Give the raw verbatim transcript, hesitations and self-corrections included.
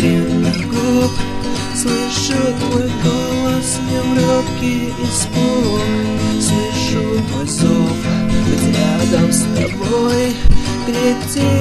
длинных губ. Слышу твой голос, неловкий испуг. Слышу твой зов, быть рядом с тобой, греть